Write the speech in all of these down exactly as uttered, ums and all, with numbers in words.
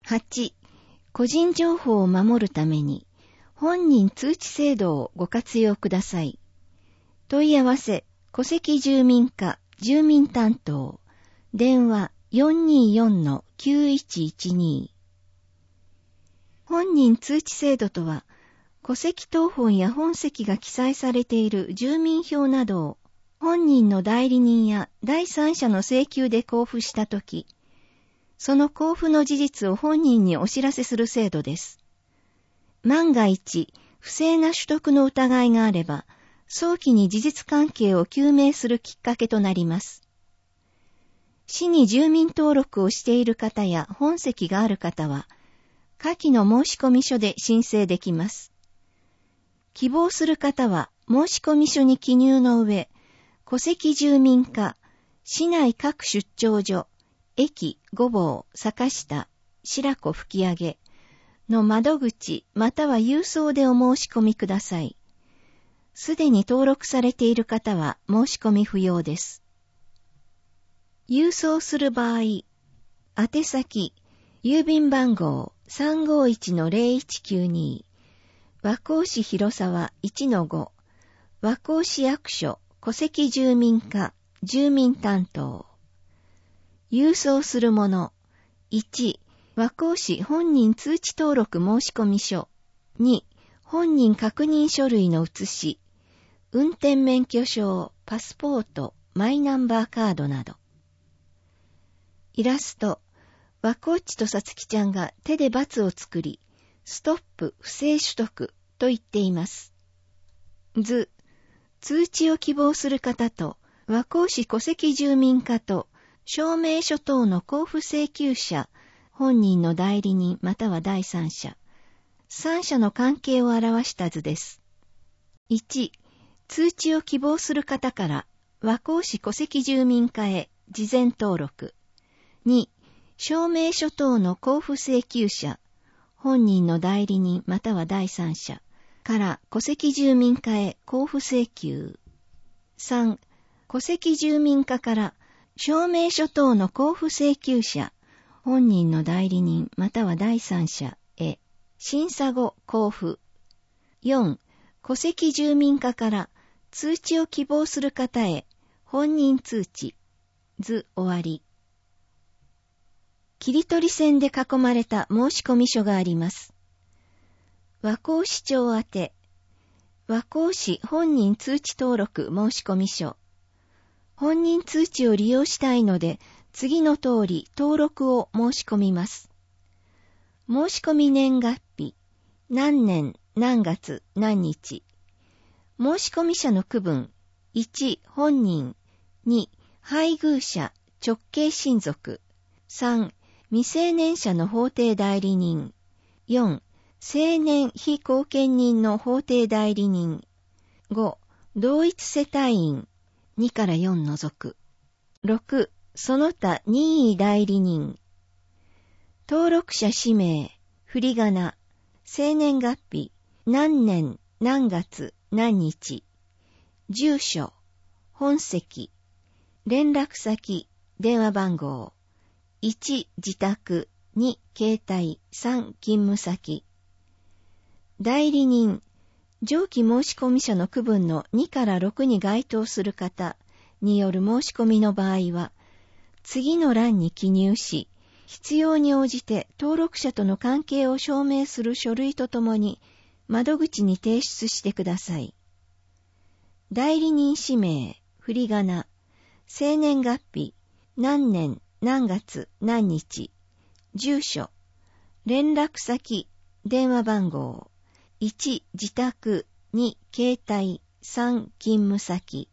はち、個人情報を守るために、本人通知制度をご活用ください。問い合わせ、戸籍住民課住民担当、電話 よんにーよんのきゅういちいちに。本人通知制度とは、戸籍謄本や本籍が記載されている住民票などを、本人の代理人や第三者の請求で交付したとき、その交付の事実を本人にお知らせする制度です。万が一、不正な取得の疑いがあれば、早期に事実関係を究明するきっかけとなります。市に住民登録をしている方や本籍がある方は、下記の申込書で申請できます。希望する方は申込書に記入の上、戸籍住民課、市内各出張所、駅、御坊、坂下、白子吹上の窓口または郵送でお申し込みください。すでに登録されている方は申し込み不要です。郵送する場合、宛先、郵便番号 さんごいちのぜろいちきゅうに、和光市広沢 いちのご、和光市役所戸籍住民課住民担当。郵送するもの、いち、和光市本人通知登録申込書。に、本人確認書類の写し、運転免許証、パスポート、マイナンバーカードなど。イラスト、和光地とさつきちゃんが手で×を作り、ストップ不正取得と言っています。図、通知を希望する方と、和光市戸籍住民課と、証明書等の交付請求者、本人の代理人または第三者、三者の関係を表した図です。いち、通知を希望する方から和光市戸籍住民課へ事前登録。に、証明書等の交付請求者、本人の代理人または第三者から戸籍住民課へ交付請求。さん、戸籍住民課から証明書等の交付請求者、本人の代理人または第三者へ審査後交付。よん、戸籍住民課から通知を希望する方へ本人通知。図終わり。切り取り線で囲まれた申込書があります。和光市長宛て、和光市本人通知登録申込書。本人通知を利用したいので、次の通り登録を申し込みます。申し込み年月日、何年何月何日。申し込み者の区分、いち、本人、に、配偶者、直系親族、さん、未成年者の法定代理人、よん、成年非後見人の法定代理人、ご、同一世帯員、にからよん除く、ろく、その他任意代理人、登録者氏名、振り仮名、生年月日、何年何月何日、住所、本籍、連絡先、電話番号、いち自宅、に携帯、さん勤務先。代理人、上記申込書の区分のにからろくに該当する方による申し込みの場合は、次の欄に記入し、必要に応じて登録者との関係を証明する書類とともに窓口に提出してください。代理人氏名、振り仮名、生年月日、何年何月何日、住所、連絡先、電話番号、いち自宅、に携帯、さん勤務先。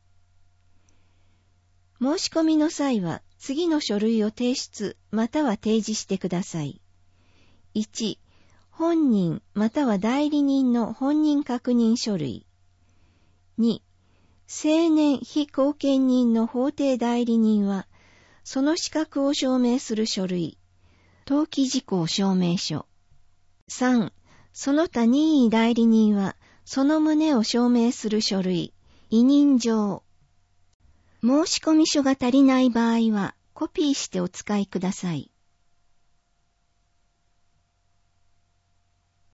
申し込みの際は次の書類を提出または提示してください。いち、本人または代理人の本人確認書類。に、成年非後見人の法定代理人はその資格を証明する書類、登記事項証明書。さん、その他任意代理人はその旨を証明する書類、委任状。申込書が足りない場合はコピーしてお使いください。